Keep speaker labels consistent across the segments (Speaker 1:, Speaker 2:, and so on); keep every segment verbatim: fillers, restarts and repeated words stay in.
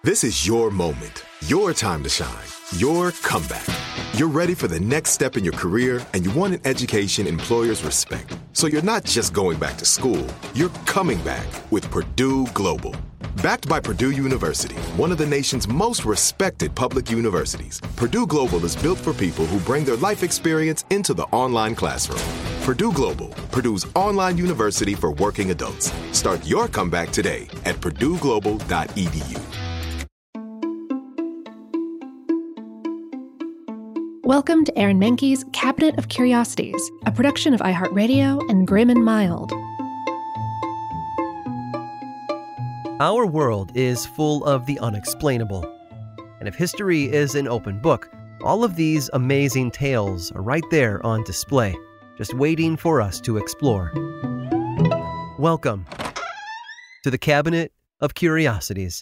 Speaker 1: This is your moment, your time to shine, your comeback. You're ready for the next step in your career, and you want an education employers respect. So you're not just going back to school, you're coming back with Purdue Global. Backed by Purdue University, one of the nation's most respected public universities, Purdue Global is built for people who bring their life experience into the online classroom. Purdue Global, Purdue's online university for working adults. Start your comeback today at purdue global dot e d u.
Speaker 2: Welcome to Aaron Mahnke's Cabinet of Curiosities, a production of iHeartRadio and Grim and Mild.
Speaker 3: Our world is full of the unexplainable. And if history is an open book, all of these amazing tales are right there on display, just waiting for us to explore. Welcome to the Cabinet of Curiosities.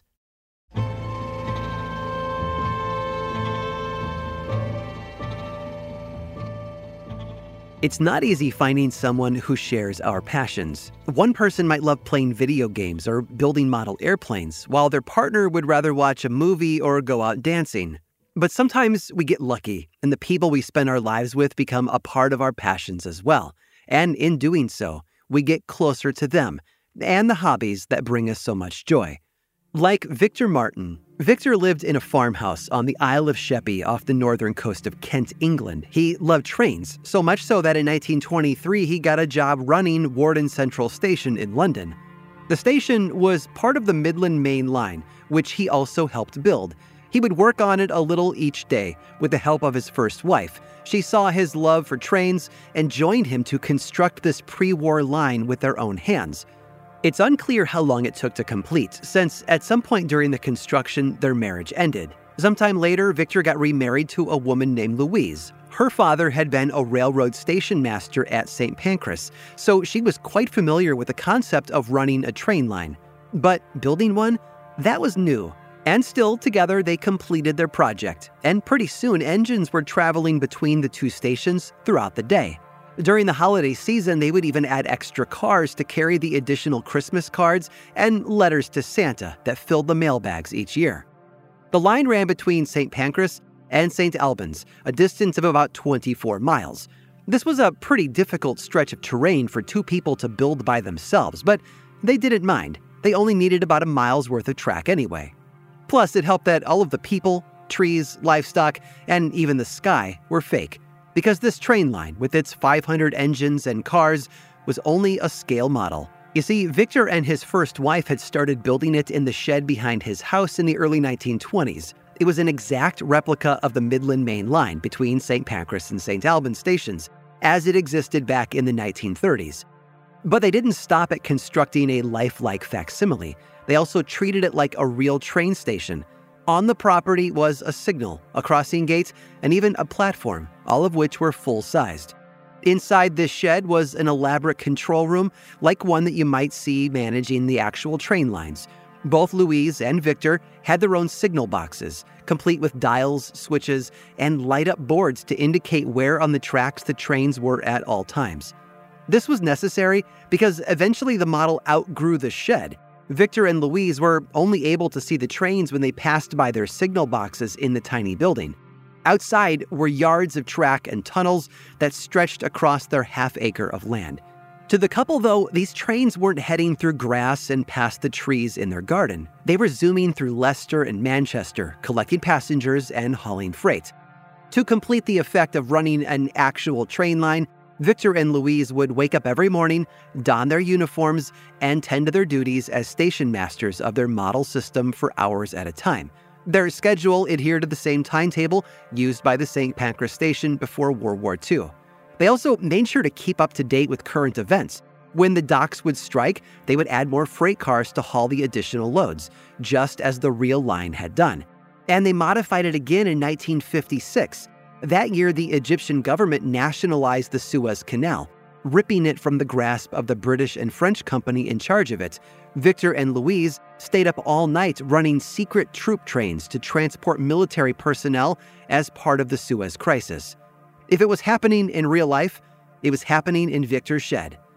Speaker 4: It's not easy finding someone who shares our passions. One person might love playing video games or building model airplanes, while their partner would rather watch a movie or go out dancing. But sometimes we get lucky, and the people we spend our lives with become a part of our passions as well. And in doing so, we get closer to them and the hobbies that bring us so much joy. Like Victor Martin. Victor lived in a farmhouse on the Isle of Sheppey off the northern coast of Kent, England. He loved trains, so much so that in nineteen twenty-three he got a job running Warden Central Station in London. The station was part of the Midland Main Line, which he also helped build. He would work on it a little each day with the help of his first wife. She saw his love for trains and joined him to construct this pre-war line with their own hands. It's unclear how long it took to complete, since at some point during the construction, their marriage ended. Sometime later, Victor got remarried to a woman named Louise. Her father had been a railroad station master at Saint Pancras, so she was quite familiar with the concept of running a train line. But building one? That was new. And still, together, they completed their project. And pretty soon, engines were traveling between the two stations throughout the day. During the holiday season, they would even add extra cars to carry the additional Christmas cards and letters to Santa that filled the mailbags each year. The line ran between Saint Pancras and Saint Albans, a distance of about twenty-four miles. This was a pretty difficult stretch of terrain for two people to build by themselves, but they didn't mind. They only needed about a mile's worth of track anyway. Plus, it helped that all of the people, trees, livestock, and even the sky were fake, because this train line, with its five hundred engines and cars, was only a scale model. You see, Victor and his first wife had started building it in the shed behind his house in the early nineteen twenties. It was an exact replica of the Midland Main Line between Saint Pancras and Saint Albans stations, as it existed back in the nineteen thirties. But they didn't stop at constructing a lifelike facsimile. They also treated it like a real train station. On the property was a signal, a crossing gate, and even a platform, all of which were full-sized. Inside this shed was an elaborate control room, like one that you might see managing the actual train lines. Both Louise and Victor had their own signal boxes, complete with dials, switches, and light-up boards to indicate where on the tracks the trains were at all times. This was necessary because eventually the model outgrew the shed. Victor and Louise were only able to see the trains when they passed by their signal boxes in the tiny building. Outside were yards of track and tunnels that stretched across their half-acre of land. To the couple, though, these trains weren't heading through grass and past the trees in their garden. They were zooming through Leicester and Manchester, collecting passengers and hauling freight. To complete the effect of running an actual train line, Victor and Louise would wake up every morning, don their uniforms, and tend to their duties as station masters of their model system for hours at a time. Their schedule adhered to the same timetable used by the Saint Pancras station before World War Two. They also made sure to keep up to date with current events. When the docks would strike, they would add more freight cars to haul the additional loads, just as the real line had done. And they modified it again in nineteen fifty-six. That year, the Egyptian government nationalized the Suez Canal, ripping it from the grasp of the British and French company in charge of it. Victor and Louise stayed up all night running secret troop trains to transport military personnel as part of the Suez Crisis. If it was happening in real life, it was happening in Victor's shed.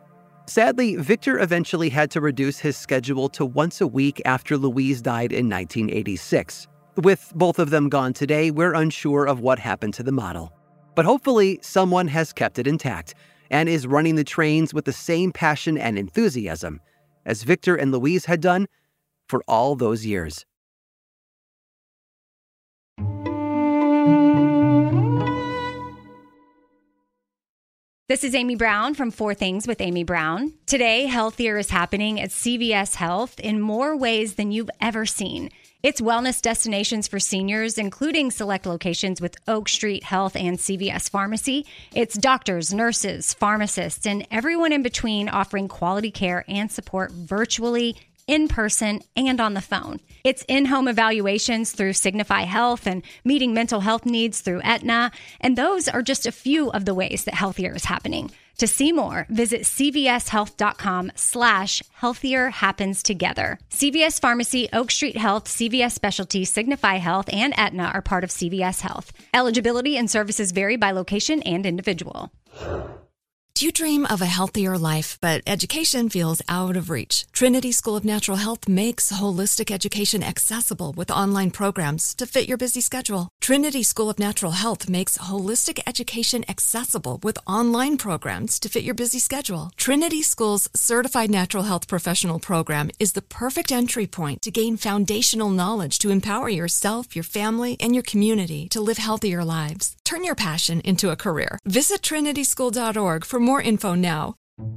Speaker 4: Sadly, Victor eventually had to reduce his schedule to once a week after Louise died in nineteen eighty-six. With both of them gone today, we're unsure of what happened to the model. But hopefully, someone has kept it intact and is running the trains with the same passion and enthusiasm as Victor and Louise had done for all those years.
Speaker 5: This is Amy Brown from Four Things with Amy Brown. Today, healthier is happening at C V S Health in more ways than you've ever seen. It's wellness destinations for seniors, including select locations with Oak Street Health and C V S Pharmacy. It's doctors, nurses, pharmacists, and everyone in between offering quality care and support virtually, in person, and on the phone. It's in-home evaluations through Signify Health and meeting mental health needs through Aetna. And those are just a few of the ways that healthier is happening. To see more, visit cvshealth.com slash healthier happens together. C V S Pharmacy, Oak Street Health, C V S Specialty, Signify Health, and Aetna are part of C V S Health. Eligibility and services vary by location and individual.
Speaker 6: Do you dream of a healthier life, but education feels out of reach? Trinity School of Natural Health makes holistic education accessible with online programs to fit your busy schedule. Trinity School of Natural Health makes holistic education accessible with online programs to fit your busy schedule. Trinity School's Certified Natural Health Professional Program is the perfect entry point to gain foundational knowledge to empower yourself, your family, and your community to live healthier lives. Turn your passion into a career. Visit trinity school dot org for more info now.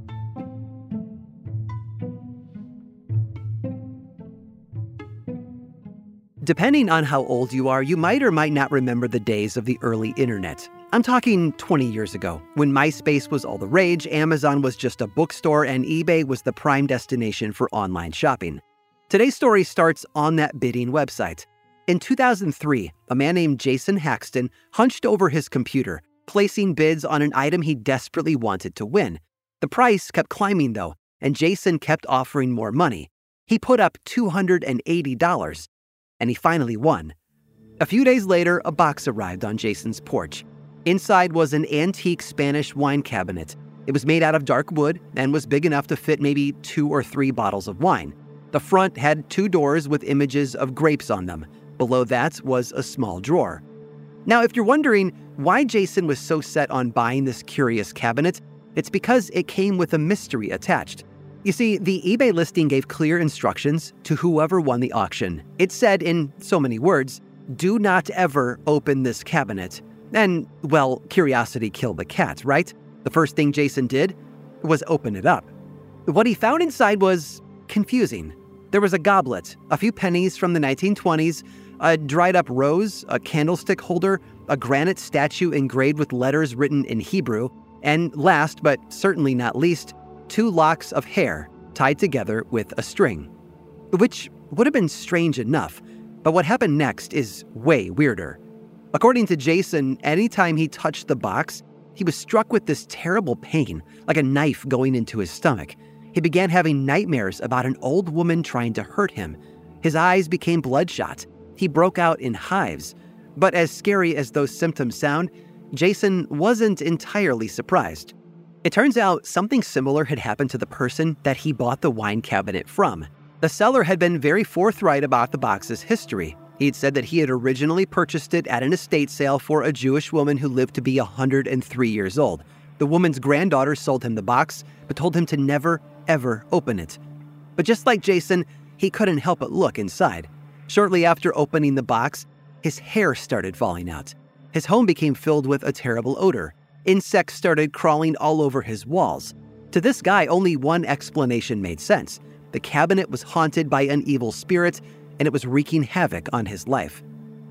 Speaker 4: Depending on how old you are, you might or might not remember the days of the early internet. I'm talking twenty years ago, when MySpace was all the rage, Amazon was just a bookstore, and eBay was the prime destination for online shopping. Today's story starts on that bidding website. In two thousand three, a man named Jason Haxton hunched over his computer, placing bids on an item he desperately wanted to win. The price kept climbing, though, and Jason kept offering more money. He put up two hundred eighty dollars, and he finally won. A few days later, a box arrived on Jason's porch. Inside was an antique Spanish wine cabinet. It was made out of dark wood and was big enough to fit maybe two or three bottles of wine. The front had two doors with images of grapes on them. Below that was a small drawer. Now, if you're wondering why Jason was so set on buying this curious cabinet, it's because it came with a mystery attached. You see, the eBay listing gave clear instructions to whoever won the auction. It said in so many words, "Do not ever open this cabinet." And, well, curiosity killed the cat, right? The first thing Jason did was open it up. What he found inside was confusing. There was a goblet, a few pennies from the nineteen twenties, a dried-up rose, a candlestick holder, a granite statue engraved with letters written in Hebrew, and last but certainly not least, two locks of hair tied together with a string. Which would have been strange enough, but what happened next is way weirder. According to Jason, anytime he touched the box, he was struck with this terrible pain, like a knife going into his stomach. He began having nightmares about an old woman trying to hurt him. His eyes became bloodshot. He broke out in hives. But as scary as those symptoms sound, Jason wasn't entirely surprised. It turns out something similar had happened to the person that he bought the wine cabinet from. The seller had been very forthright about the box's history. He'd said that he had originally purchased it at an estate sale for a Jewish woman who lived to be one hundred three years old. The woman's granddaughter sold him the box, but told him to never, ever open it. But just like Jason, he couldn't help but look inside. Shortly after opening the box, his hair started falling out. His home became filled with a terrible odor. Insects started crawling all over his walls. To this guy, only one explanation made sense. The cabinet was haunted by an evil spirit, and it was wreaking havoc on his life.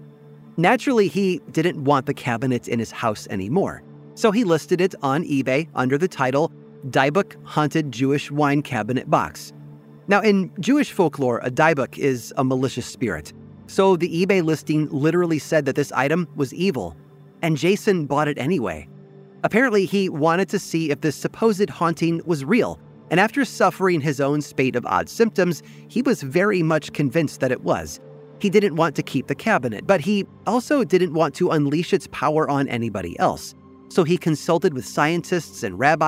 Speaker 4: Naturally, he didn't want the cabinet in his house anymore, so he listed it on eBay under the title Dybbuk Haunted Jewish Wine Cabinet Box. Now, in Jewish folklore, a dybbuk is a malicious spirit. So the eBay listing literally said that this item was evil, and Jason bought it anyway. Apparently, he wanted to see if this supposed haunting was real, and after suffering his own spate of odd symptoms, he was very much convinced that it was. He didn't want to keep the cabinet, but he also didn't want to unleash its power on anybody else. So he consulted with scientists and rabbis,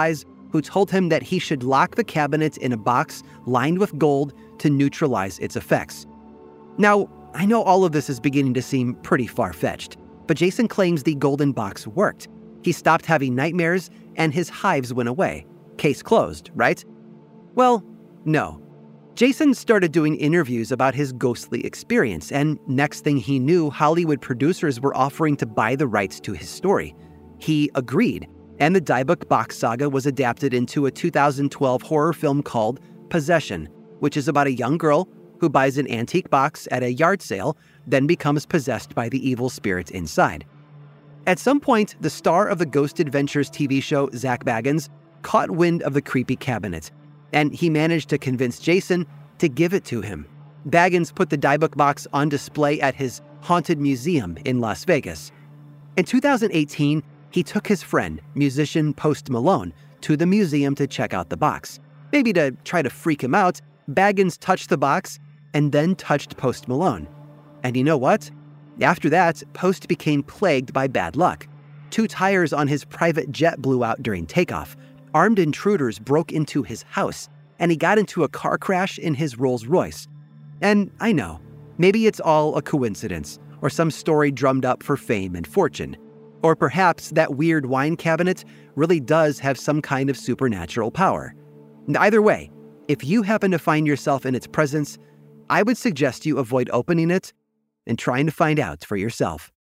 Speaker 4: who told him that he should lock the cabinet in a box lined with gold to neutralize its effects. Now, I know all of this is beginning to seem pretty far-fetched, but Jason claims the golden box worked. He stopped having nightmares, and his hives went away. Case closed, right? Well, no. Jason started doing interviews about his ghostly experience, and next thing he knew, Hollywood producers were offering to buy the rights to his story. He agreed, and the Dybbuk box saga was adapted into a two thousand twelve horror film called Possession, which is about a young girl who buys an antique box at a yard sale, then becomes possessed by the evil spirits inside. At some point, the star of the Ghost Adventures T V show, Zak Bagans, caught wind of the creepy cabinet, and he managed to convince Jason to give it to him. Bagans put the Dybbuk box on display at his haunted museum in Las Vegas. In two thousand eighteen, he took his friend, musician Post Malone, to the museum to check out the box. Maybe to try to freak him out, Bagans touched the box and then touched Post Malone. And you know what? After that, Post became plagued by bad luck. Two tires on his private jet blew out during takeoff. Armed intruders broke into his house, and he got into a car crash in his Rolls Royce. And I know, maybe it's all a coincidence, or some story drummed up for fame and fortune. Or perhaps that weird wine cabinet really does have some kind of supernatural power. Either way, if you happen to find yourself in its presence, I would suggest you avoid opening it and trying to find out for yourself.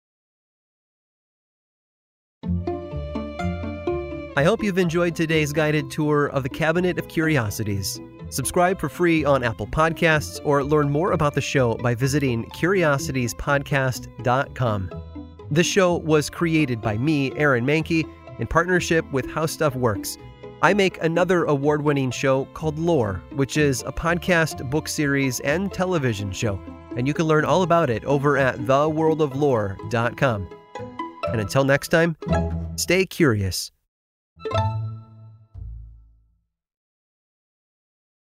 Speaker 3: I hope you've enjoyed today's guided tour of the Cabinet of Curiosities. Subscribe for free on Apple Podcasts or learn more about the show by visiting curiosities podcast dot com. This show was created by me, Aaron Mahnke, in partnership with How Stuff Works. I make another award-winning show called Lore, which is a podcast, book series, and television show, and you can learn all about it over at the world of lore dot com. And until next time, stay curious.